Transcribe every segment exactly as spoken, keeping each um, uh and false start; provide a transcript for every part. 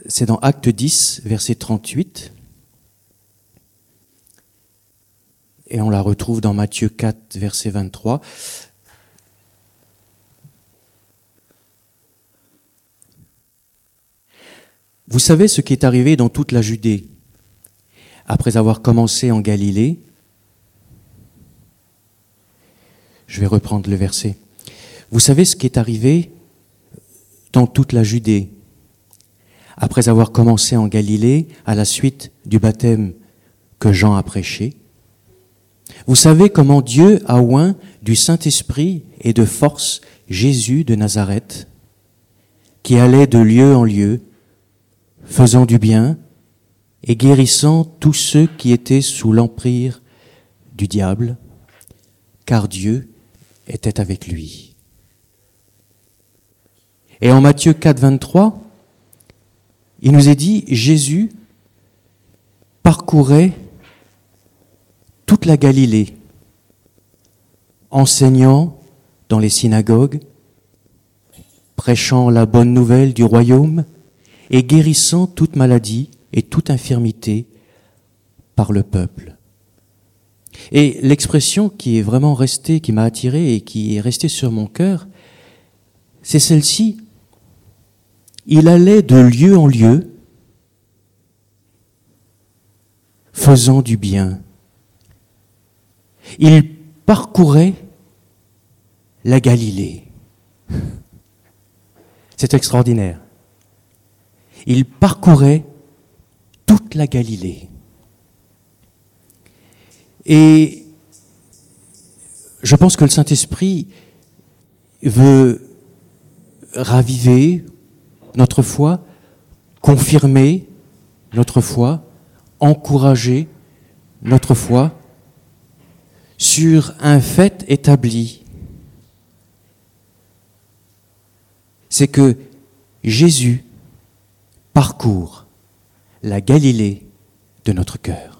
c'est dans Acte dix, verset trente-huit. Et on la retrouve dans Matthieu quatre, verset vingt-trois. Vous savez ce qui est arrivé dans toute la Judée, après avoir commencé en Galilée. Je vais reprendre le verset. Vous savez ce qui est arrivé dans toute la Judée, après avoir commencé en Galilée, à la suite du baptême que Jean a prêché. Vous savez comment Dieu a oint du Saint-Esprit et de force Jésus de Nazareth, qui allait de lieu en lieu, faisant du bien et guérissant tous ceux qui étaient sous l'empire du diable, car Dieu était avec lui. Et en Matthieu quatre, vingt-trois, il nous est dit, Jésus parcourait toute la Galilée, enseignant dans les synagogues, prêchant la bonne nouvelle du royaume et guérissant toute maladie et toute infirmité par le peuple. Et l'expression qui est vraiment restée, qui m'a attiré et qui est restée sur mon cœur, c'est celle-ci. Il allait de lieu en lieu, faisant du bien. Il parcourait la Galilée. C'est extraordinaire. Il parcourait toute la Galilée. Et je pense que le Saint-Esprit veut raviver notre foi, confirmer notre foi, encourager notre foi sur un fait établi. C'est que Jésus parcourt la Galilée de notre cœur.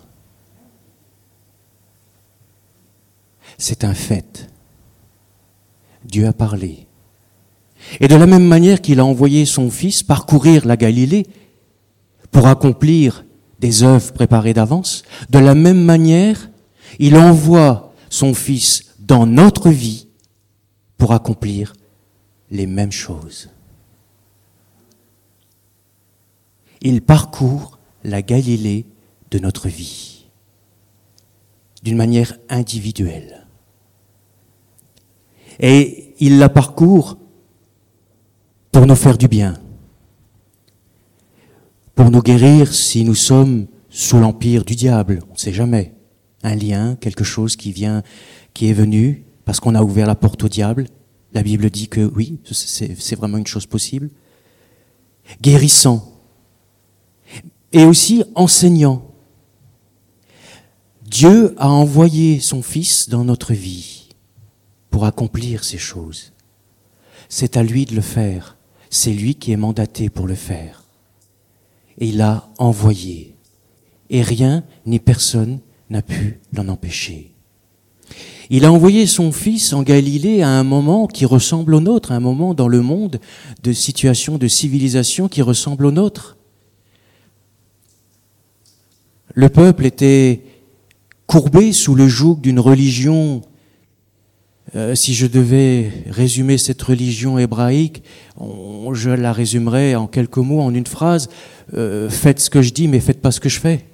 C'est un fait. Dieu a parlé. Et de la même manière qu'il a envoyé son Fils parcourir la Galilée pour accomplir des œuvres préparées d'avance, de la même manière, il envoie son Fils dans notre vie pour accomplir les mêmes choses. Il parcourt la Galilée de notre vie d'une manière individuelle. Et il la parcourt pour nous faire du bien, pour nous guérir si nous sommes sous l'empire du diable, on ne sait jamais. Un lien, quelque chose qui vient, qui est venu parce qu'on a ouvert la porte au diable. La Bible dit que oui, c'est, c'est vraiment une chose possible. Guérissant. Et aussi enseignant. Dieu a envoyé son Fils dans notre vie pour accomplir ces choses. C'est à lui de le faire. C'est lui qui est mandaté pour le faire. Et il l'a envoyé. Et rien ni personne n'a pu l'en empêcher. Il a envoyé son Fils en Galilée à un moment qui ressemble au nôtre, à un moment dans le monde de situation, de civilisation qui ressemble au nôtre. Le peuple était courbé sous le joug d'une religion. Euh, si je devais résumer cette religion hébraïque, on, je la résumerais en quelques mots, en une phrase. Euh, faites ce que je dis, mais faites pas ce que je fais.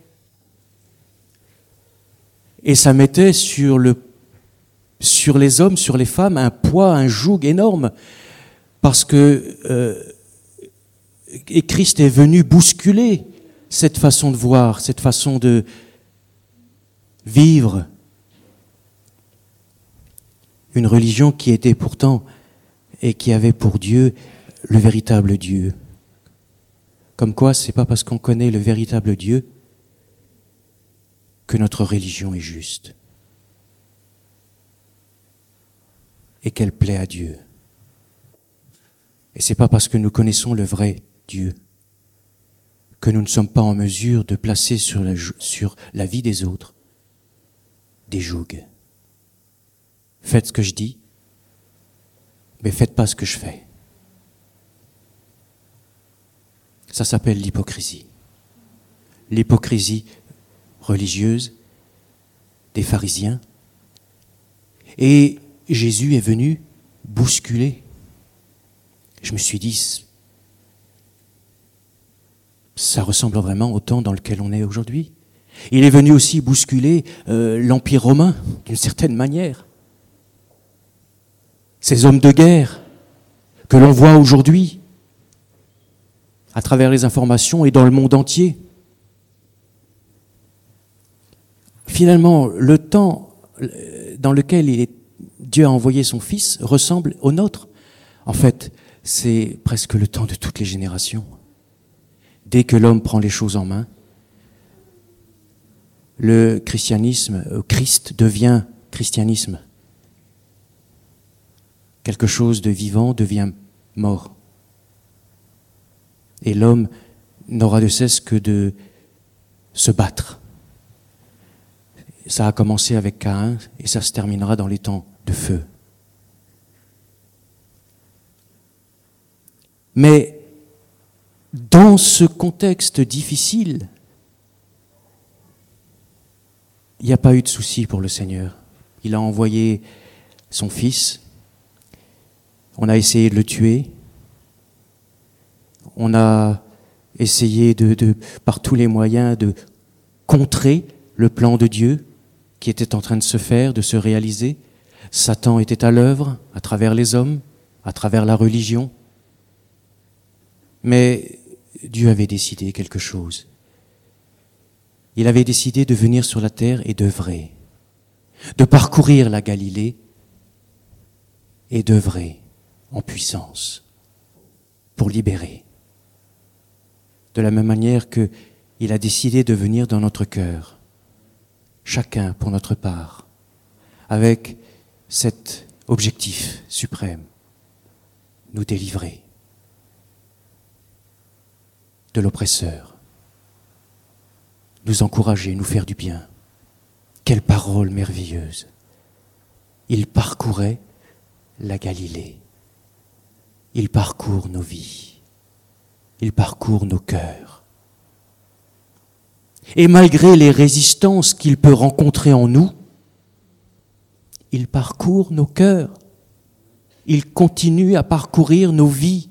Et ça mettait sur, le, sur les hommes, sur les femmes, un poids, un joug énorme. Parce que euh, et Christ est venu bousculer cette façon de voir, cette façon de vivre. Une religion qui était pourtant et qui avait pour Dieu le véritable Dieu. Comme quoi, c'est pas parce qu'on connaît le véritable Dieu que notre religion est juste et qu'elle plaît à Dieu. Et c'est pas parce que nous connaissons le vrai Dieu que nous ne sommes pas en mesure de placer sur la, sur la vie des autres des jougs. Faites ce que je dis, mais faites pas ce que je fais. Ça s'appelle l'hypocrisie. L'hypocrisie religieuse des pharisiens. Et Jésus est venu bousculer. Je me suis dit, ça ressemble vraiment au temps dans lequel on est aujourd'hui. Il est venu aussi bousculer euh, l'Empire romain, d'une certaine manière. Ces hommes de guerre que l'on voit aujourd'hui à travers les informations et dans le monde entier. Finalement, le temps dans lequel il est, Dieu a envoyé son Fils ressemble au nôtre. En fait, c'est presque le temps de toutes les générations. Dès que l'homme prend les choses en main, le christianisme, euh, Christ devient christianisme. Quelque chose de vivant devient mort. Et l'homme n'aura de cesse que de se battre. Ça a commencé avec Caïn et ça se terminera dans les temps de feu. Mais dans ce contexte difficile, il n'y a pas eu de souci pour le Seigneur. Il a envoyé son Fils. On a essayé de le tuer. On a essayé de, de, par tous les moyens de contrer le plan de Dieu qui était en train de se faire, de se réaliser. Satan était à l'œuvre à travers les hommes, à travers la religion. Mais Dieu avait décidé quelque chose. Il avait décidé de venir sur la terre et d'œuvrer, de parcourir la Galilée et d'œuvrer en puissance pour libérer. De la même manière qu'il a décidé de venir dans notre cœur, chacun pour notre part, avec cet objectif suprême, nous délivrer de l'oppresseur, nous encourager, nous faire du bien. Quelle parole merveilleuse! Il parcourait la Galilée. Il parcourt nos vies. Il parcourt nos cœurs. Et malgré les résistances qu'il peut rencontrer en nous, il parcourt nos cœurs. Il continue à parcourir nos vies.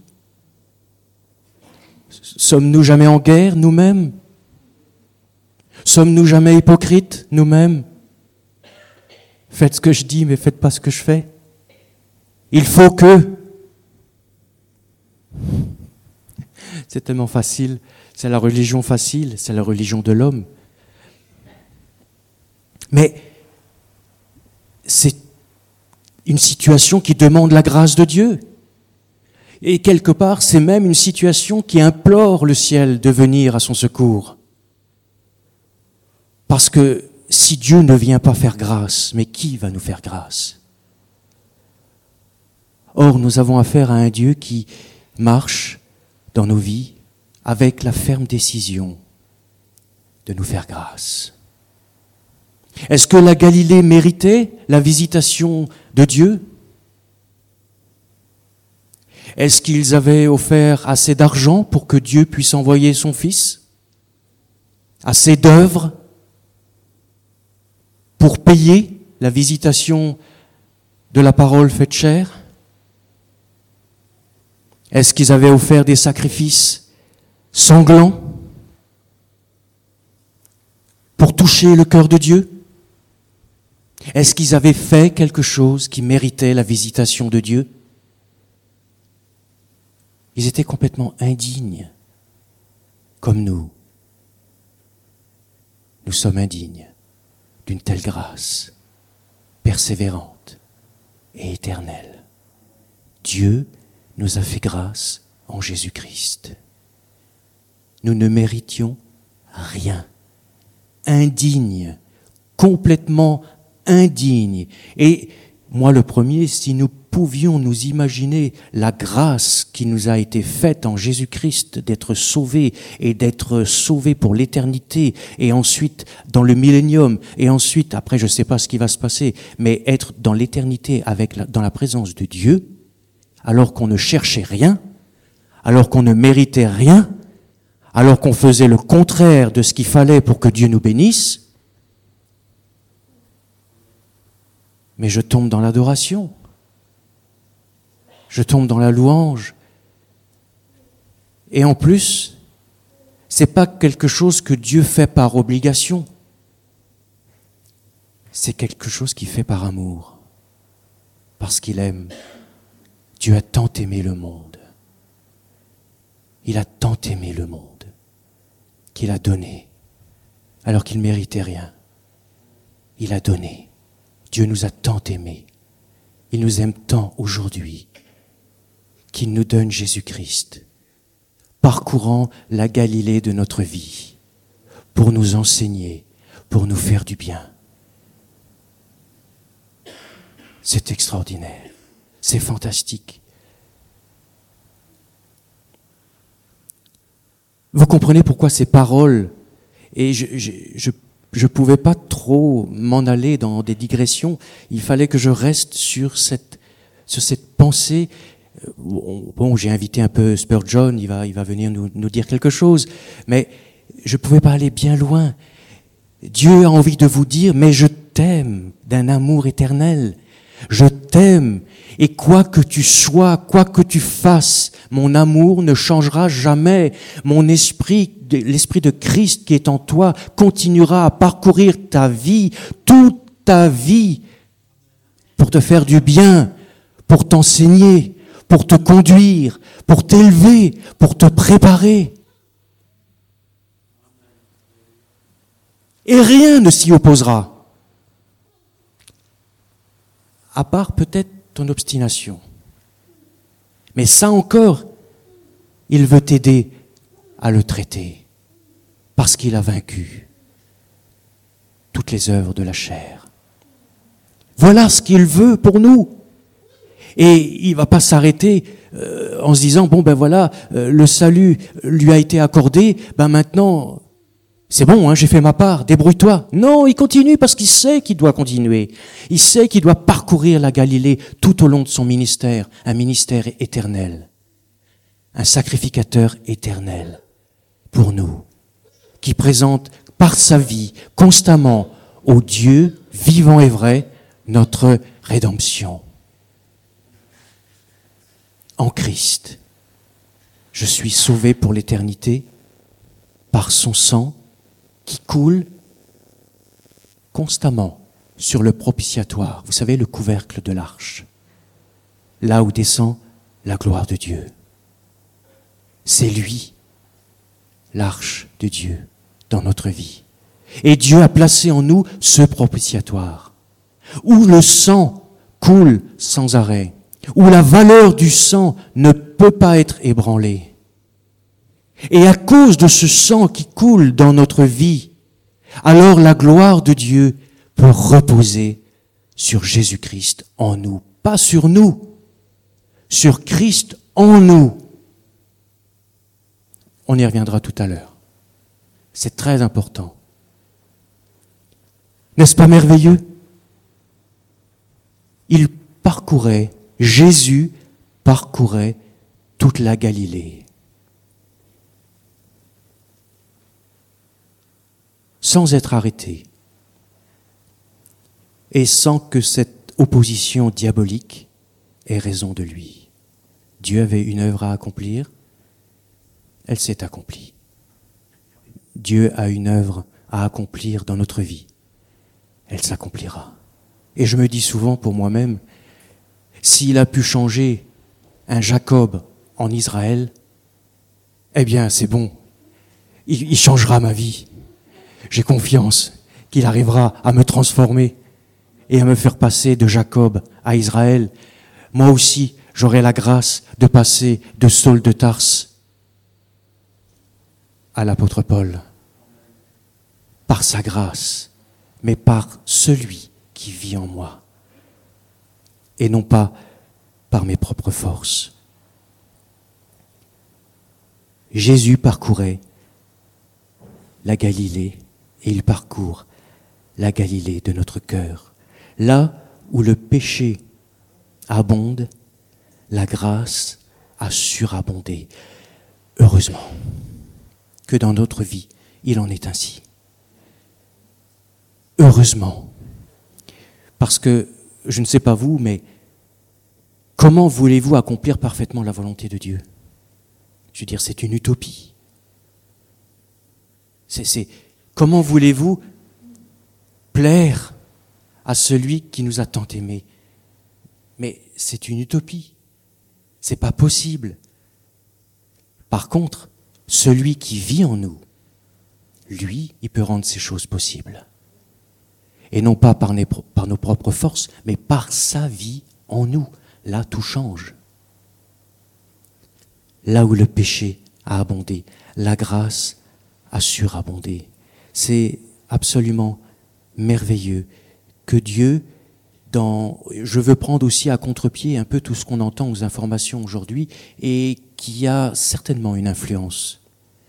Sommes-nous jamais en guerre, nous-mêmes? Sommes-nous jamais hypocrites, nous-mêmes? Faites ce que je dis, mais faites pas ce que je fais. Il faut que... C'est tellement facile. C'est la religion facile, c'est la religion de l'homme. Mais c'est une situation qui demande la grâce de Dieu. Et quelque part, c'est même une situation qui implore le ciel de venir à son secours. Parce que si Dieu ne vient pas faire grâce, mais qui va nous faire grâce? Or, nous avons affaire à un Dieu qui marche dans nos vies avec la ferme décision de nous faire grâce. Est-ce que la Galilée méritait la visitation de Dieu? Est-ce qu'ils avaient offert assez d'argent pour que Dieu puisse envoyer son Fils? Assez d'œuvres pour payer la visitation de la parole faite chair? Est-ce qu'ils avaient offert des sacrifices sanglants pour toucher le cœur de Dieu? Est-ce qu'ils avaient fait quelque chose qui méritait la visitation de Dieu? Ils étaient complètement indignes, comme nous. Nous sommes indignes d'une telle grâce, persévérante et éternelle. Dieu nous a fait grâce en Jésus-Christ. Nous ne méritions rien. Indignes, complètement indignes. Et moi le premier, si nous pouvions nous imaginer la grâce qui nous a été faite en Jésus-Christ d'être sauvés et d'être sauvés pour l'éternité et ensuite dans le millénium et ensuite, après je ne sais pas ce qui va se passer, mais être dans l'éternité avec la, dans la présence de Dieu, alors qu'on ne cherchait rien, alors qu'on ne méritait rien, alors qu'on faisait le contraire de ce qu'il fallait pour que Dieu nous bénisse, mais je tombe dans l'adoration, je tombe dans la louange. Et en plus, c'est pas quelque chose que Dieu fait par obligation, c'est quelque chose qu'il fait par amour, parce qu'il aime. Dieu a tant aimé le monde, il a tant aimé le monde, qu'il a donné, alors qu'il ne méritait rien. Il a donné. Dieu nous a tant aimés. Il nous aime tant aujourd'hui qu'il nous donne Jésus-Christ, parcourant la Galilée de notre vie, pour nous enseigner, pour nous faire du bien. C'est extraordinaire, c'est fantastique. Vous comprenez pourquoi ces paroles, et je je, je, je pouvais pas trop m'en aller dans des digressions, il fallait que je reste sur cette, sur cette pensée. Bon, j'ai invité un peu Spurgeon, il va, il va venir nous, nous dire quelque chose, mais je pouvais pas aller bien loin. Dieu a envie de vous dire, mais je t'aime d'un amour éternel. Je t'aime, et quoi que tu sois, quoi que tu fasses, mon amour ne changera jamais. Mon esprit, l'esprit de Christ qui est en toi, continuera à parcourir ta vie, toute ta vie, pour te faire du bien, pour t'enseigner, pour te conduire, pour t'élever, pour te préparer. Et rien ne s'y opposera. À part peut-être ton obstination. Mais ça encore, il veut t'aider à le traiter, parce qu'il a vaincu toutes les œuvres de la chair. Voilà ce qu'il veut pour nous. Et il ne va pas s'arrêter euh, en se disant, bon ben voilà, euh, le salut lui a été accordé, ben maintenant... C'est bon, hein, j'ai fait ma part, débrouille-toi. Non, il continue parce qu'il sait qu'il doit continuer. Il sait qu'il doit parcourir la Galilée tout au long de son ministère, un ministère éternel, un sacrificateur éternel pour nous, qui présente par sa vie constamment au Dieu vivant et vrai notre rédemption. En Christ, je suis sauvé pour l'éternité par son sang qui coule constamment sur le propitiatoire. Vous savez, le couvercle de l'arche, là où descend la gloire de Dieu. C'est lui, l'arche de Dieu, dans notre vie. Et Dieu a placé en nous ce propitiatoire, où le sang coule sans arrêt, où la valeur du sang ne peut pas être ébranlée. Et à cause de ce sang qui coule dans notre vie, alors la gloire de Dieu peut reposer sur Jésus-Christ en nous. Pas sur nous, sur Christ en nous. On y reviendra tout à l'heure. C'est très important. N'est-ce pas merveilleux? Il parcourait, Jésus parcourait toute la Galilée. Sans être arrêté et sans que cette opposition diabolique ait raison de lui. Dieu avait une œuvre à accomplir, elle s'est accomplie. Dieu a une œuvre à accomplir dans notre vie, elle s'accomplira. Et je me dis souvent pour moi-même, s'il a pu changer un Jacob en Israël, eh bien c'est bon, il, il changera ma vie. J'ai confiance qu'il arrivera à me transformer et à me faire passer de Jacob à Israël. Moi aussi, j'aurai la grâce de passer de Saul de Tarse à l'apôtre Paul. Par sa grâce, mais par celui qui vit en moi. Et non pas par mes propres forces. Jésus parcourait la Galilée. Et il parcourt la Galilée de notre cœur. Là où le péché abonde, la grâce a surabondé. Heureusement. que dans notre vie, il en est ainsi. Heureusement. Parce que, je ne sais pas vous, mais comment voulez-vous accomplir parfaitement la volonté de Dieu? Je veux dire, c'est une utopie. C'est, c'est, comment voulez-vous plaire à celui qui nous a tant aimés? Mais c'est une utopie. C'est pas possible. Par contre, celui qui vit en nous, lui, il peut rendre ces choses possibles. Et non pas par, les, par nos propres forces, mais par sa vie en nous. Là, tout change. Là où le péché a abondé, la grâce a surabondé. C'est absolument merveilleux que Dieu, dans, je veux prendre aussi à contre-pied un peu tout ce qu'on entend aux informations aujourd'hui et qui a certainement une influence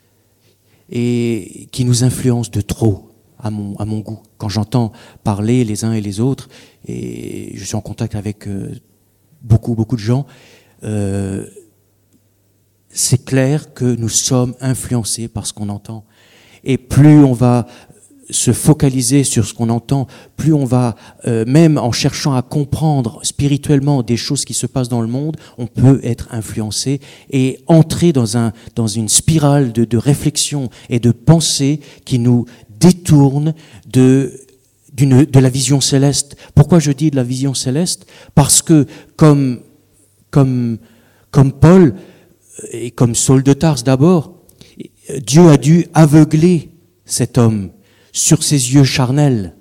et qui nous influence de trop à mon, à mon goût. Quand j'entends parler les uns et les autres, et je suis en contact avec euh, beaucoup, beaucoup de gens, euh, c'est clair que nous sommes influencés par ce qu'on entend. Et plus on va se focaliser sur ce qu'on entend, plus on va, euh, même en cherchant à comprendre spirituellement des choses qui se passent dans le monde, on peut être influencé et entrer dans, un, dans une spirale de, de réflexion et de pensée qui nous détourne de, d'une, de la vision céleste. Pourquoi je dis de la vision céleste? Parce que comme, comme, comme Paul et comme Saul de Tarse d'abord, Dieu a dû aveugler cet homme sur ses yeux charnels.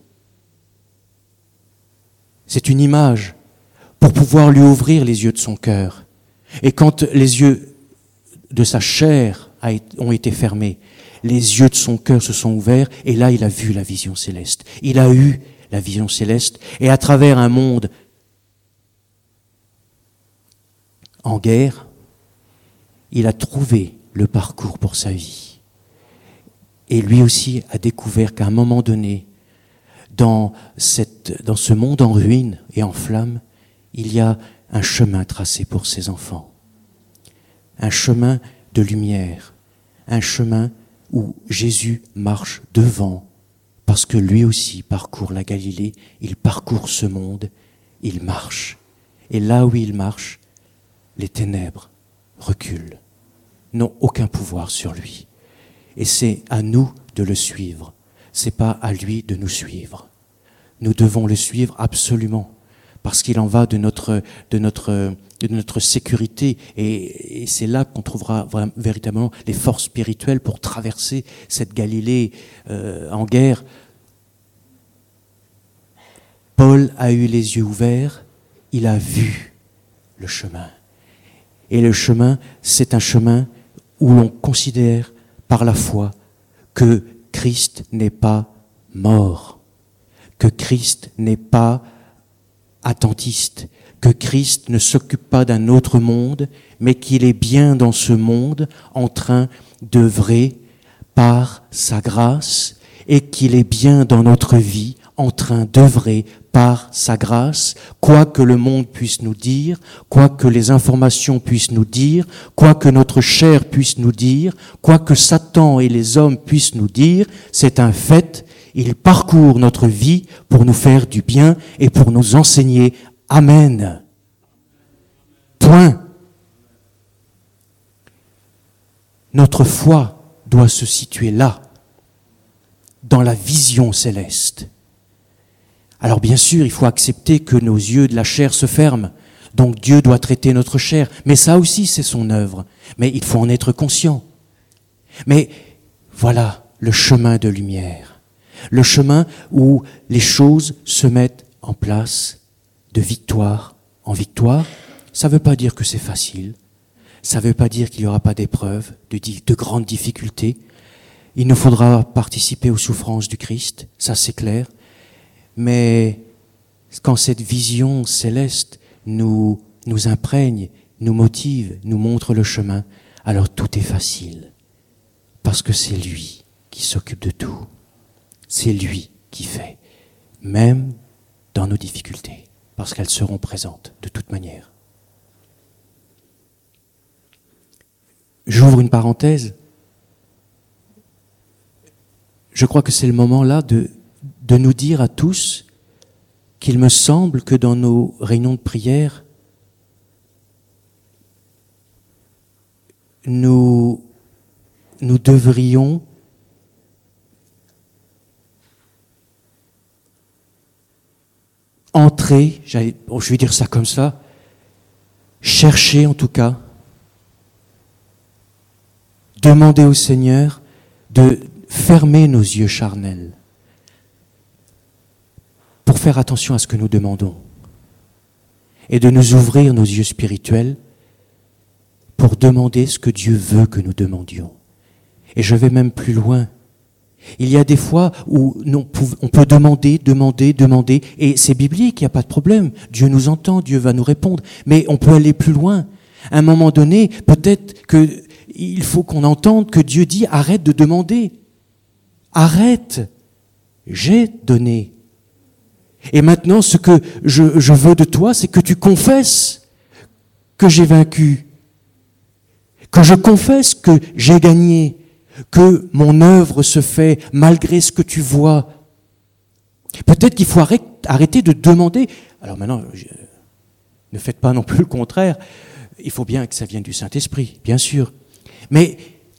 C'est une image pour pouvoir lui ouvrir les yeux de son cœur. Et quand les yeux de sa chair ont été fermés, les yeux de son cœur se sont ouverts et là il a vu la vision céleste. Il a eu la vision céleste et à travers un monde en guerre, il a trouvé le parcours pour sa vie. Et lui aussi a découvert qu'à un moment donné, dans, cette, dans ce monde en ruine et en flammes, il y a un chemin tracé pour ses enfants. Un chemin de lumière, un chemin où Jésus marche devant, parce que lui aussi parcourt la Galilée, il parcourt ce monde, il marche. Et là où il marche, les ténèbres reculent, n'ont aucun pouvoir sur lui. Et c'est à nous de le suivre, c'est pas à lui de nous suivre. Nous devons le suivre absolument, parce qu'il en va de notre, de notre, de notre sécurité, et, et c'est là qu'on trouvera vraiment, véritablement les forces spirituelles pour traverser cette Galilée euh, en guerre. Paul a eu les yeux ouverts, il a vu le chemin. Et le chemin, c'est un chemin où l'on considère par la foi que Christ n'est pas mort, que Christ n'est pas attentiste, que Christ ne s'occupe pas d'un autre monde, mais qu'il est bien dans ce monde en train d'œuvrer par sa grâce et qu'il est bien dans notre vie en train d'œuvrer par sa grâce, quoi que le monde puisse nous dire, quoi que les informations puissent nous dire, quoi que notre chair puisse nous dire, quoi que Satan et les hommes puissent nous dire, c'est un fait, il parcourt notre vie pour nous faire du bien et pour nous enseigner. Amen. Point. Notre foi doit se situer là, dans la vision céleste. Alors bien sûr, il faut accepter que nos yeux de la chair se ferment. Donc Dieu doit traiter notre chair. Mais ça aussi, c'est son œuvre. Mais il faut en être conscient. Mais voilà le chemin de lumière. Le chemin où les choses se mettent en place de victoire en victoire. Ça ne veut pas dire que c'est facile. Ça ne veut pas dire qu'il n'y aura pas d'épreuves, de, de grandes difficultés. Il nous faudra participer aux souffrances du Christ, ça c'est clair. Mais quand cette vision céleste nous, nous imprègne, nous motive, nous montre le chemin, alors tout est facile. Parce que c'est lui qui s'occupe de tout. C'est lui qui fait, même dans nos difficultés, parce qu'elles seront présentes de toute manière. J'ouvre une parenthèse. je crois que c'est le moment là de, de nous dire à tous qu'il me semble que dans nos réunions de prière, nous, nous devrions entrer, j'allais, bon, je vais dire ça comme ça, chercher en tout cas, demander au Seigneur de fermer nos yeux charnels pour faire attention à ce que nous demandons et de nous ouvrir nos yeux spirituels pour demander ce que Dieu veut que nous demandions. Et je vais même plus loin. Il y a des fois où on peut demander, demander, demander, et c'est biblique, il n'y a pas de problème. Dieu nous entend, Dieu va nous répondre, mais on peut aller plus loin. À un moment donné, peut-être qu'il faut qu'on entende que Dieu dit « arrête de demander, arrête, j'ai donné ». Et maintenant, ce que je, je veux de toi, c'est que tu confesses que j'ai vaincu, que je confesse que j'ai gagné, que mon œuvre se fait malgré ce que tu vois. Peut-être qu'il faut arrêter de demander. Alors maintenant, je, ne faites pas non plus le contraire. Il faut bien que ça vienne du Saint-Esprit, bien sûr. Mais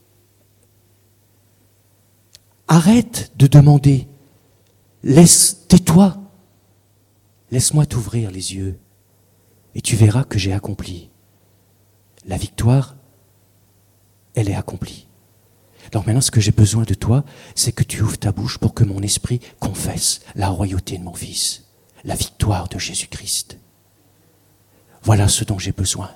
arrête de demander. Laisse, tais-toi. Laisse-moi t'ouvrir les yeux et tu verras que j'ai accompli. La victoire, elle est accomplie. Alors maintenant, ce que j'ai besoin de toi, c'est que tu ouvres ta bouche pour que mon esprit confesse la royauté de mon Fils, la victoire de Jésus-Christ. Voilà ce dont j'ai besoin.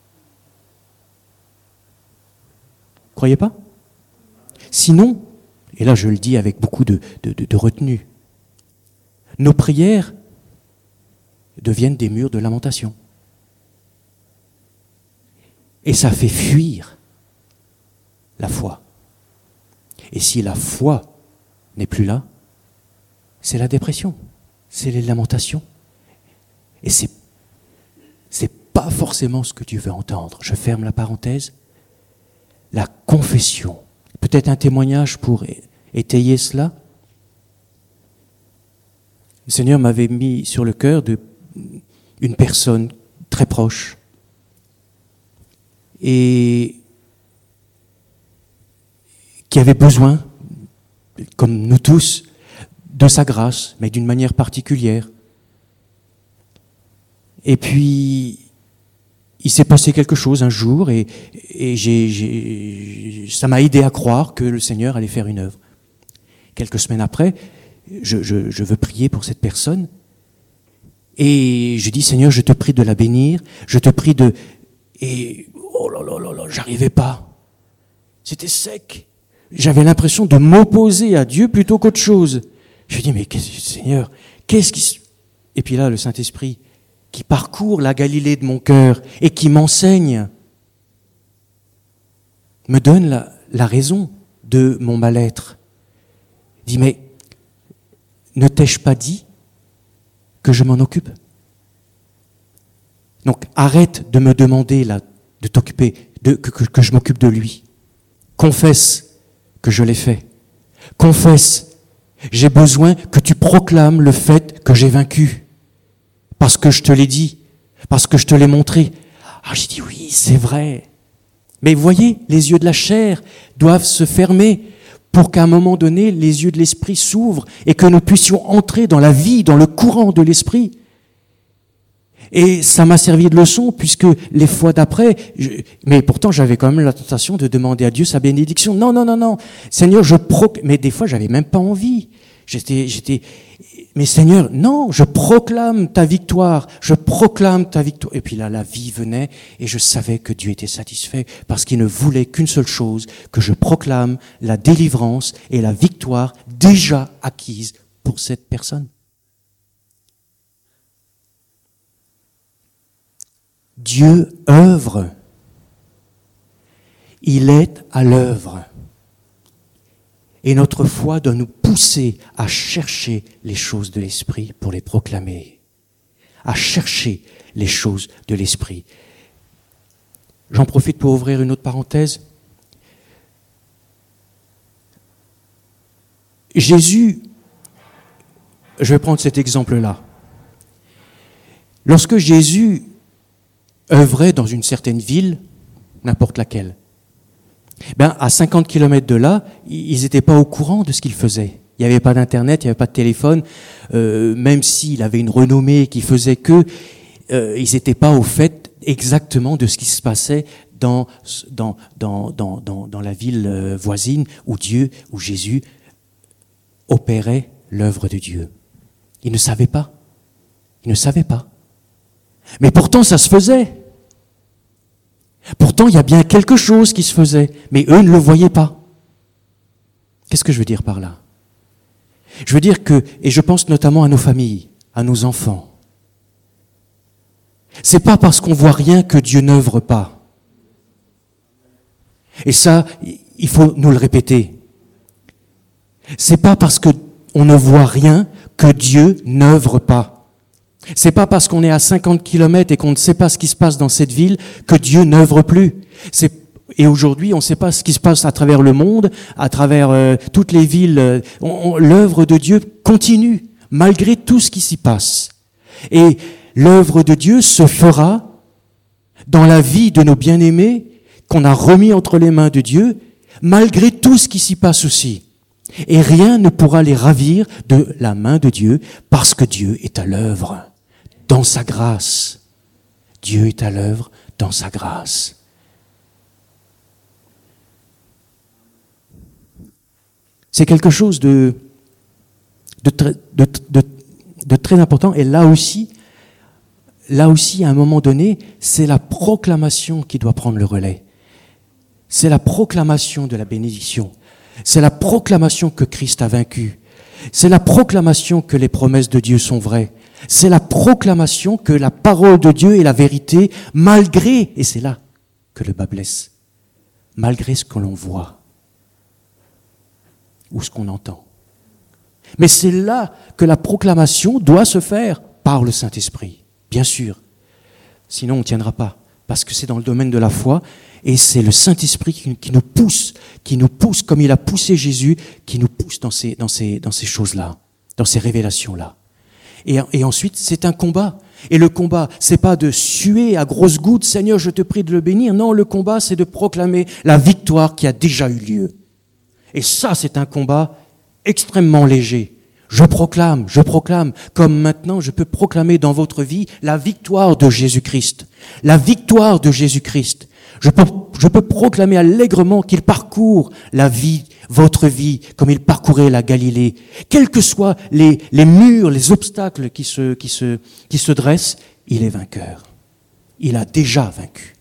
Croyez pas? Sinon, et là je le dis avec beaucoup de, de, de, de retenue, nos prières deviennent des murs de lamentation. Et ça fait fuir la foi. Et si la foi n'est plus là, c'est la dépression, c'est les lamentations. Et c'est, c'est pas forcément ce que Dieu veut entendre. Je ferme la parenthèse. La confession. Peut-être un témoignage pour étayer cela. Le Seigneur m'avait mis sur le cœur de une personne très proche. Et qui avait besoin, comme nous tous, de sa grâce, mais d'une manière particulière. Et puis, il s'est passé quelque chose un jour, et, et j'ai, j'ai, ça m'a aidé à croire que le Seigneur allait faire une œuvre. Quelques semaines après, je, je, je veux prier pour cette personne, et je dis, Seigneur, je te prie de la bénir, je te prie de... Et, oh là là là là, j'arrivais pas. C'était sec. J'avais l'impression de m'opposer à Dieu plutôt qu'autre chose. Je me dis, mais Seigneur, qu'est-ce qui... Et puis là, le Saint-Esprit, qui parcourt la Galilée de mon cœur et qui m'enseigne, me donne la, la raison de mon mal-être. Il dit, mais ne t'ai-je pas dit que je m'en occupe? Donc arrête de me demander là, de t'occuper, de, que, que, que je m'occupe de lui. Confesse que je l'ai fait. Confesse, j'ai besoin que tu proclames le fait que j'ai vaincu. Parce que je te l'ai dit, parce que je te l'ai montré. Ah, j'ai dit oui, c'est vrai. Mais vous voyez, les yeux de la chair doivent se fermer pour qu'à un moment donné, les yeux de l'esprit s'ouvrent et que nous puissions entrer dans la vie, dans le courant de l'esprit. Et ça m'a servi de leçon, puisque les fois d'après, je, mais pourtant j'avais quand même la tentation de demander à Dieu sa bénédiction. Non, non, non, non, Seigneur, je proclame. Mais des fois, j'avais même pas envie. J'étais, j'étais. Mais Seigneur, non, je proclame ta victoire. Je proclame ta victoire. Et puis là, la vie venait, et je savais que Dieu était satisfait parce qu'il ne voulait qu'une seule chose, que je proclame la délivrance et la victoire déjà acquise pour cette personne. Dieu œuvre. Il est à l'œuvre. Et notre foi doit nous pousser à chercher les choses de l'Esprit pour les proclamer. À chercher les choses de l'Esprit. J'en profite pour ouvrir une autre parenthèse. Jésus, je vais prendre cet exemple-là. Lorsque Jésus œuvrait dans une certaine ville, n'importe laquelle, ben, à cinquante kilomètres de là, ils n'étaient pas au courant de ce qu'il faisait. Il n'y avait pas d'internet, il n'y avait pas de téléphone, euh, même s'il avait une renommée qui faisait que, euh, ils n'étaient pas au fait exactement de ce qui se passait dans, dans, dans, dans, dans, dans la ville voisine où Dieu, où Jésus opérait l'œuvre de Dieu. Ils ne savaient pas. Ils ne savaient pas. Mais pourtant, ça se faisait. Pourtant, il y a bien quelque chose qui se faisait, mais eux ne le voyaient pas. Qu'est-ce que je veux dire par là? Je veux dire que, et je pense notamment à nos familles, à nos enfants, c'est pas parce qu'on voit rien que Dieu n'œuvre pas. Et ça, il faut nous le répéter. C'est pas parce que on ne voit rien que Dieu n'œuvre pas. C'est pas parce qu'on est à cinquante kilomètres et qu'on ne sait pas ce qui se passe dans cette ville que Dieu n'œuvre plus. C'est, et aujourd'hui, on ne sait pas ce qui se passe à travers le monde, à travers euh, toutes les villes. Euh, on, on, l'œuvre de Dieu continue, malgré tout ce qui s'y passe. Et l'œuvre de Dieu se fera dans la vie de nos bien-aimés, qu'on a remis entre les mains de Dieu, malgré tout ce qui s'y passe aussi. Et rien ne pourra les ravir de la main de Dieu, parce que Dieu est à l'œuvre. Dans sa grâce. Dieu est à l'œuvre dans sa grâce. C'est quelque chose de, de, très, de, de, de très important. Et là aussi, là aussi, à un moment donné, c'est la proclamation qui doit prendre le relais. C'est la proclamation de la bénédiction. C'est la proclamation que Christ a vaincu. C'est la proclamation que les promesses de Dieu sont vraies. C'est la proclamation que la parole de Dieu est la vérité, malgré, et c'est là que le bas blesse, malgré ce que l'on voit ou ce qu'on entend. Mais c'est là que la proclamation doit se faire par le Saint-Esprit, bien sûr. Sinon, on ne tiendra pas, parce que c'est dans le domaine de la foi, et c'est le Saint-Esprit qui, qui nous pousse, qui nous pousse, comme il a poussé Jésus, qui nous pousse dans ces, dans ces, dans ces choses-là, dans ces révélations-là. Et, et ensuite, c'est un combat. Et le combat, c'est pas de suer à grosses gouttes, Seigneur, je te prie de le bénir. Non, le combat, c'est de proclamer la victoire qui a déjà eu lieu. Et ça, c'est un combat extrêmement léger. Je proclame, je proclame, comme maintenant je peux proclamer dans votre vie la victoire de Jésus-Christ. La victoire de Jésus-Christ. Je peux, je peux proclamer allègrement qu'il parcourt la vie, votre vie, comme il parcourait la Galilée. Quels que soient les, les murs, les obstacles qui se, qui se, qui se dressent, il est vainqueur. Il a déjà vaincu.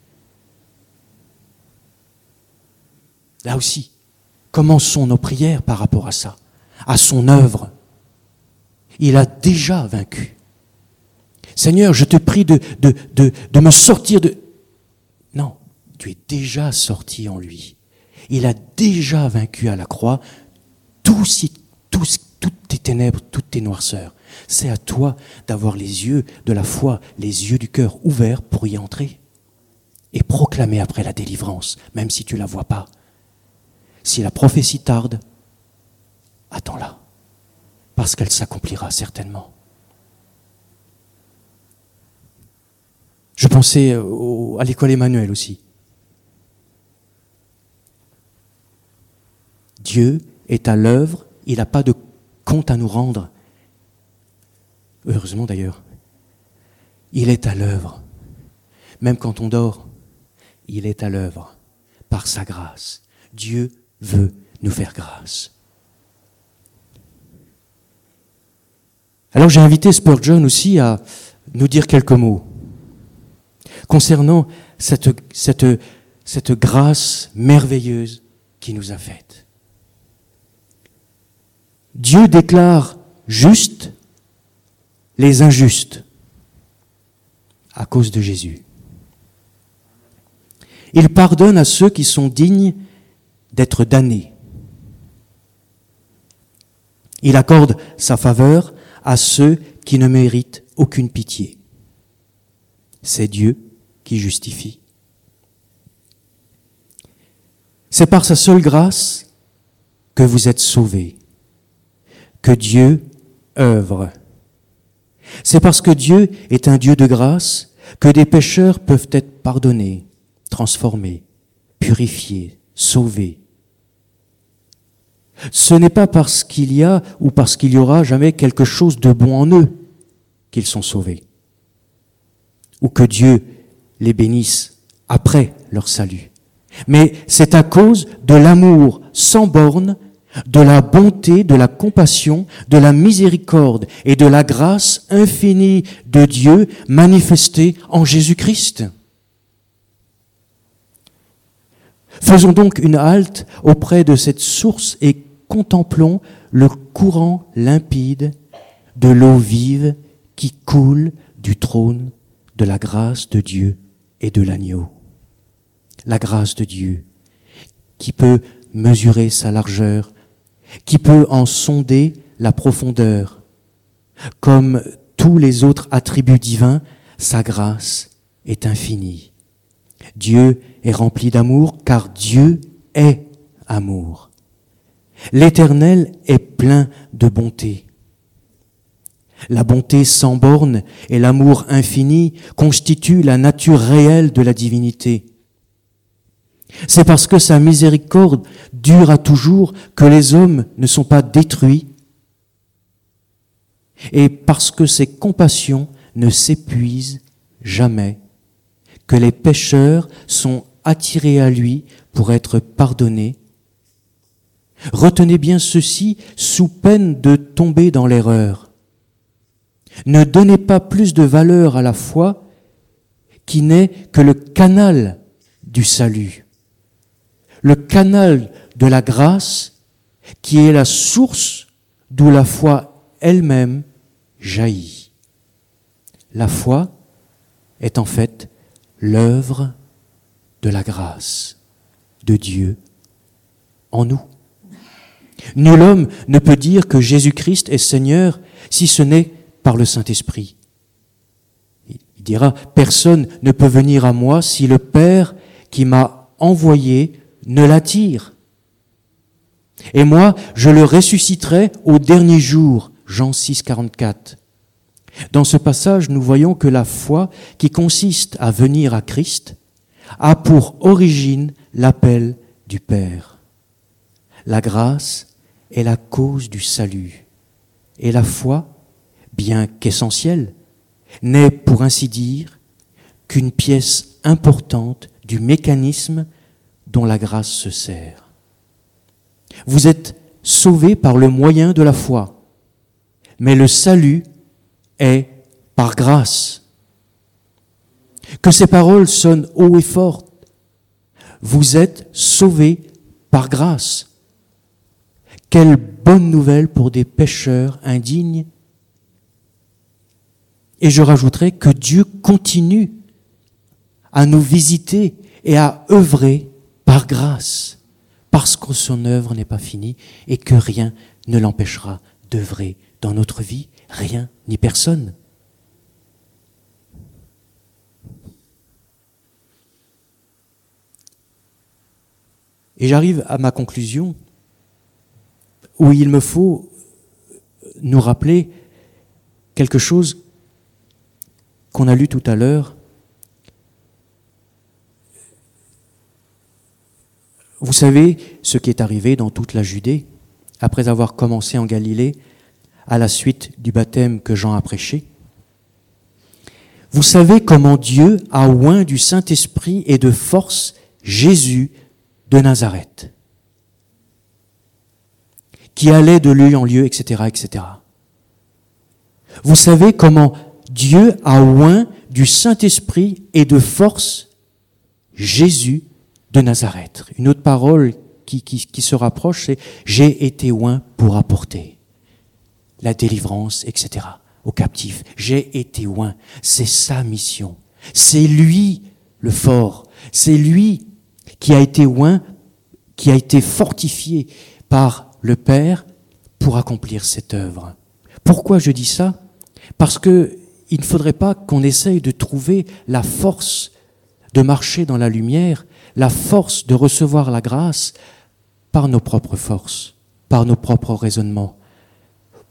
Là aussi, commençons nos prières par rapport à ça, à son œuvre. Il a déjà vaincu. Seigneur, je te prie de, de, de, de me sortir de... Non, tu es déjà sorti en lui. Il a déjà vaincu à la croix tout, tout, toutes tes ténèbres, toutes tes noirceurs. C'est à toi d'avoir les yeux de la foi, les yeux du cœur ouverts pour y entrer et proclamer après la délivrance, même si tu ne la vois pas. Si la prophétie tarde, attends-la, parce qu'elle s'accomplira certainement. Je pensais au, à l'école Emmanuel aussi. Dieu est à l'œuvre, il n'a pas de compte à nous rendre. Heureusement d'ailleurs. Il est à l'œuvre. Même quand on dort, il est à l'œuvre par sa grâce. Dieu veut nous faire grâce. Alors j'ai invité Spurgeon aussi à nous dire quelques mots concernant cette, cette, cette grâce merveilleuse qu'il nous a faite. Dieu déclare juste les injustes à cause de Jésus. Il pardonne à ceux qui sont dignes d'être damnés. Il accorde sa faveur à ceux qui ne méritent aucune pitié. C'est Dieu qui justifie. C'est par sa seule grâce que vous êtes sauvés. que Dieu œuvre. C'est parce que Dieu est un Dieu de grâce que des pécheurs peuvent être pardonnés, transformés, purifiés, sauvés. Ce n'est pas parce qu'il y a ou parce qu'il y aura jamais quelque chose de bon en eux qu'ils sont sauvés, ou que Dieu les bénisse après leur salut. Mais c'est à cause de l'amour sans borne, de la bonté, de la compassion, de la miséricorde et de la grâce infinie de Dieu manifestée en Jésus-Christ. Faisons donc une halte auprès de cette source et contemplons le courant limpide de l'eau vive qui coule du trône de la grâce de Dieu et de l'agneau. La grâce de Dieu qui peut mesurer sa largeur, qui peut en sonder la profondeur. Comme tous les autres attributs divins, sa grâce est infinie. Dieu est rempli d'amour car Dieu est amour. L'Éternel est plein de bonté. La bonté sans borne et l'amour infini constituent la nature réelle de la divinité. C'est parce que sa miséricorde dure à toujours que les hommes ne sont pas détruits et parce que ses compassions ne s'épuisent jamais, que les pécheurs sont attirés à lui pour être pardonnés. Retenez bien ceci sous peine de tomber dans l'erreur. Ne donnez pas plus de valeur à la foi qui n'est que le canal du salut, le canal de la grâce qui est la source d'où la foi elle-même jaillit. La foi est en fait l'œuvre de la grâce de Dieu en nous. Nul homme ne peut dire que Jésus-Christ est Seigneur si ce n'est par le Saint-Esprit. Il dira, personne ne peut venir à moi si le Père qui m'a envoyé ne l'attire. Et moi, je le ressusciterai au dernier jour. Jean six, quarante-quatre. Dans ce passage, nous voyons que la foi qui consiste à venir à Christ a pour origine l'appel du Père. La grâce est la cause du salut. Et la foi, bien qu'essentielle, n'est pour ainsi dire qu'une pièce importante du mécanisme dont la grâce se sert. Vous êtes sauvés par le moyen de la foi, mais le salut est par grâce. Que ces paroles sonnent haut et fort. Vous êtes sauvés par grâce. Quelle bonne nouvelle pour des pécheurs indignes. Et je rajouterai que Dieu continue à nous visiter et à œuvrer par grâce, parce que son œuvre n'est pas finie et que rien ne l'empêchera d'œuvrer dans notre vie, rien ni personne. Et j'arrive à ma conclusion où il me faut nous rappeler quelque chose qu'on a lu tout à l'heure. Vous savez ce qui est arrivé dans toute la Judée, après avoir commencé en Galilée, à la suite du baptême que Jean a prêché. Vous savez comment Dieu a oint du Saint-Esprit et de force Jésus de Nazareth, qui allait de lieu en lieu, et cetera, et cetera. Vous savez comment Dieu a oint du Saint-Esprit et de force Jésus de Nazareth. Une autre parole qui, qui, qui se rapproche, c'est « j'ai été oint pour apporter la délivrance, et cetera aux captifs. J'ai été oint. » C'est sa mission. C'est lui le fort. C'est lui qui a été oint, qui a été fortifié par le Père pour accomplir cette œuvre. Pourquoi je dis ça ? Parce que il ne faudrait pas qu'on essaye de trouver la force de marcher dans la lumière, la force de recevoir la grâce par nos propres forces, par nos propres raisonnements.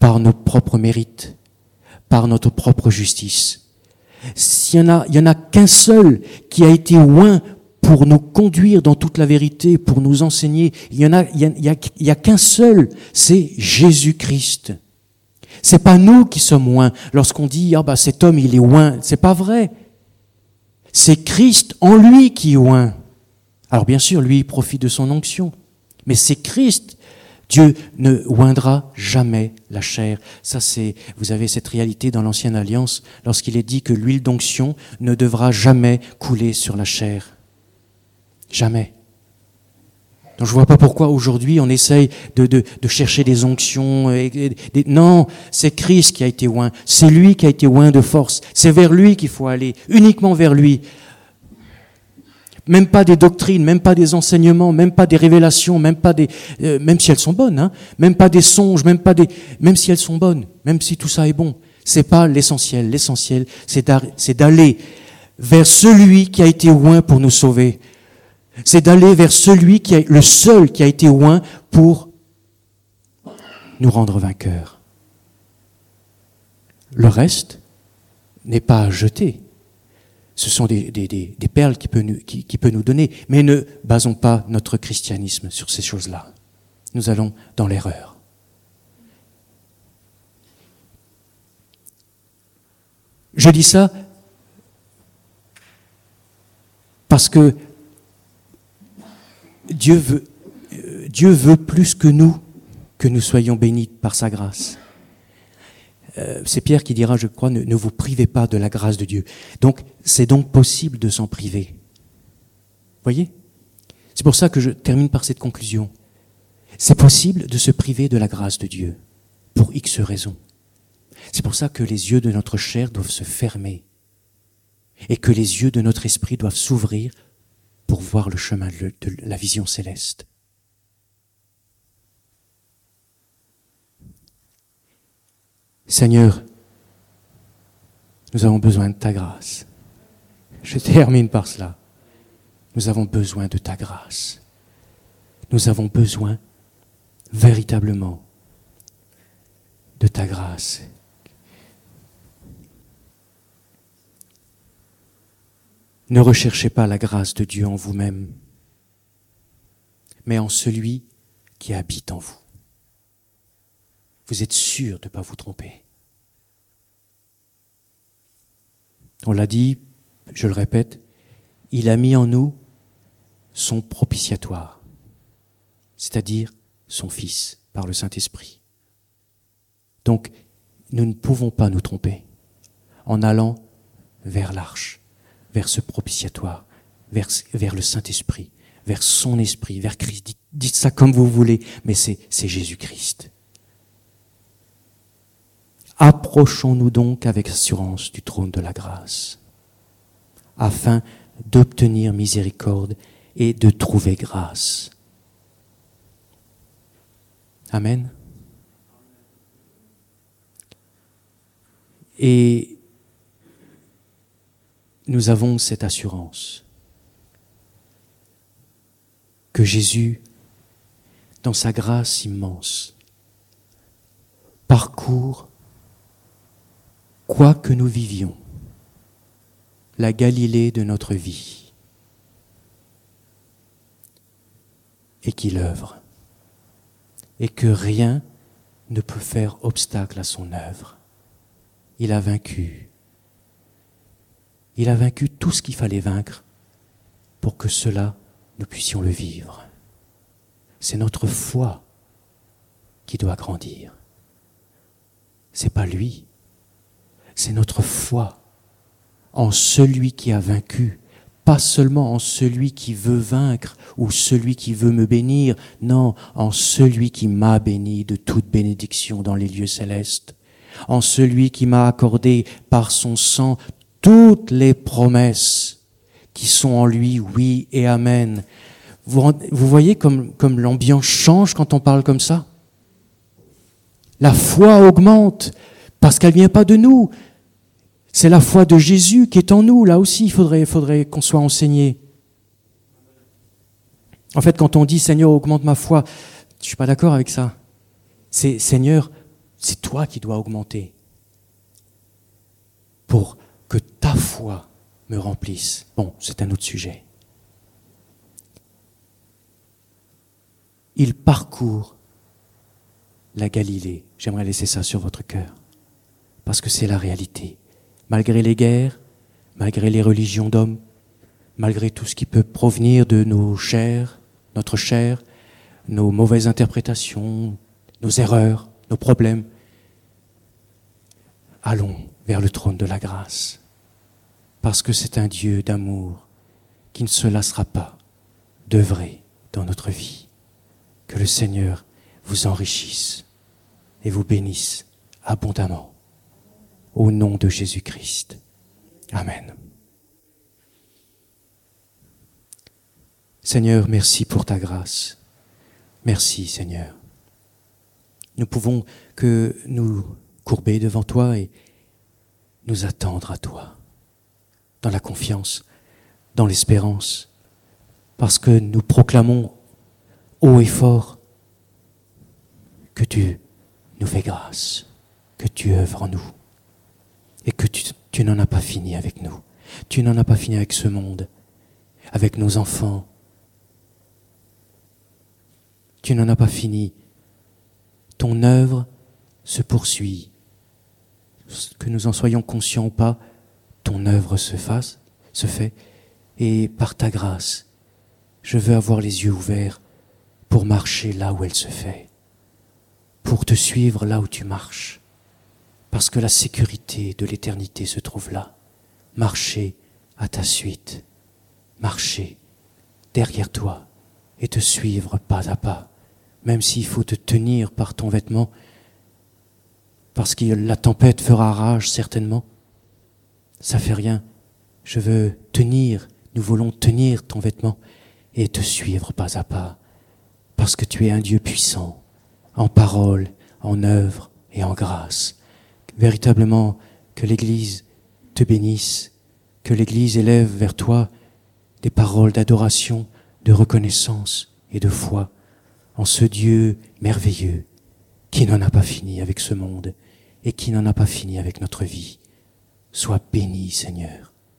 par nos propres mérites, par notre propre justice. S'il y en a, il y en a qu'un seul qui a été oint pour nous conduire dans toute la vérité, pour nous enseigner. Il y en a, il y a, il y a, il y a qu'un seul, c'est Jésus-Christ. C'est pas nous qui sommes oints. Lorsqu'on dit, ah bah, cet homme, il est oint, c'est pas vrai. C'est Christ en lui qui est oint. Alors bien sûr, lui, il profite de son onction. Mais c'est Christ. Dieu ne oindra jamais la chair. Ça, c'est, vous avez cette réalité dans l'Ancienne Alliance, lorsqu'il est dit que l'huile d'onction ne devra jamais couler sur la chair. Jamais. Donc je ne vois pas pourquoi aujourd'hui on essaye de, de, de chercher des onctions. Et, et, des... Non, c'est Christ qui a été oint. C'est lui qui a été oint de force. C'est vers lui qu'il faut aller, uniquement vers lui. Même pas des doctrines, même pas des enseignements, même pas des révélations, même pas des, euh, même si elles sont bonnes, hein, même pas des songes, même pas des, même si elles sont bonnes, même si tout ça est bon, c'est pas l'essentiel. L'essentiel, c'est d'aller vers celui qui a été oint pour nous sauver. C'est d'aller vers celui qui est le seul qui a été oint pour nous rendre vainqueurs. Le reste n'est pas à jeter. Ce sont des, des, des, des perles qui peut, nous, qui, qui peut nous donner. Mais ne basons pas notre christianisme sur ces choses-là. Nous allons dans l'erreur. Je dis ça parce que Dieu veut, Dieu veut plus que nous, que nous soyons bénis par sa grâce. Euh, c'est Pierre qui dira, je crois, ne, ne vous privez pas de la grâce de Dieu. Donc, c'est donc possible de s'en priver. Voyez ? C'est pour ça que je termine par cette conclusion. C'est possible de se priver de la grâce de Dieu, pour X raisons. C'est pour ça que les yeux de notre chair doivent se fermer, et que les yeux de notre esprit doivent s'ouvrir pour voir le chemin de la vision céleste. Seigneur, nous avons besoin de ta grâce. Je termine par cela. Nous avons besoin de ta grâce. Nous avons besoin véritablement de ta grâce. Ne recherchez pas la grâce de Dieu en vous-même, mais en celui qui habite en vous. Vous êtes sûr de ne pas vous tromper. On l'a dit, je le répète, il a mis en nous son propitiatoire, c'est-à-dire son Fils, par le Saint-Esprit. Donc, nous ne pouvons pas nous tromper en allant vers l'arche, vers ce propitiatoire, vers, vers le Saint-Esprit, vers son Esprit, vers Christ. Dites, dites ça comme vous voulez, mais c'est, c'est Jésus-Christ. Approchons-nous donc avec assurance du trône de la grâce, afin d'obtenir miséricorde et de trouver grâce. Amen. Et nous avons cette assurance que Jésus, dans sa grâce immense, parcourt, quoi que nous vivions, la Galilée de notre vie, et qu'il œuvre, et que rien ne peut faire obstacle à son œuvre. Il a vaincu. Il a vaincu tout ce qu'il fallait vaincre pour que cela, nous puissions le vivre. C'est notre foi qui doit grandir. C'est pas lui. C'est notre foi en celui qui a vaincu, pas seulement en celui qui veut vaincre ou celui qui veut me bénir, non, en celui qui m'a béni de toute bénédiction dans les lieux célestes, en celui qui m'a accordé par son sang toutes les promesses qui sont en lui, oui et amen. Vous, vous voyez comme, comme l'ambiance change quand on parle comme ça ? La foi augmente parce qu'elle ne vient pas de nous. C'est la foi de Jésus qui est en nous. Là aussi, il faudrait, faudrait qu'on soit enseigné. En fait, quand on dit « Seigneur, augmente ma foi », je ne suis pas d'accord avec ça. C'est « Seigneur, C'est toi qui dois augmenter pour que ta foi me remplisse. Bon, c'est un autre sujet. Il parcourt la Galilée. J'aimerais laisser ça sur votre cœur, parce que c'est la réalité. Malgré les guerres, malgré les religions d'hommes, malgré tout ce qui peut provenir de nos chairs, notre chair, nos mauvaises interprétations, nos erreurs, nos problèmes, allons vers le trône de la grâce, parce que c'est un Dieu d'amour qui ne se lassera pas d'œuvrer dans notre vie. Que le Seigneur vous enrichisse et vous bénisse abondamment. Au nom de Jésus-Christ. Amen. Seigneur, merci pour ta grâce. Merci, Seigneur. Nous pouvons que nous courber devant toi et nous attendre à toi, dans la confiance, dans l'espérance, parce que nous proclamons haut et fort que tu nous fais grâce, que tu œuvres en nous et que tu, tu n'en as pas fini avec nous. Tu n'en as pas fini avec ce monde, avec nos enfants. Tu n'en as pas fini. Ton œuvre se poursuit. Que nous en soyons conscients ou pas, ton œuvre se fasse, se fait, et par ta grâce, je veux avoir les yeux ouverts pour marcher là où elle se fait, pour te suivre là où tu marches, parce que la sécurité de l'éternité se trouve là. Marcher à ta suite, marcher derrière toi et te suivre pas à pas, même s'il faut te tenir par ton vêtement, parce que la tempête fera rage certainement. Ça fait rien. Je veux tenir, nous voulons tenir ton vêtement et te suivre pas à pas, parce que tu es un Dieu puissant, en parole, en œuvre et en grâce. Véritablement, que l'Église te bénisse, que l'Église élève vers toi des paroles d'adoration, de reconnaissance et de foi en ce Dieu merveilleux qui n'en a pas fini avec ce monde et qui n'en a pas fini avec notre vie. Sois béni, Seigneur.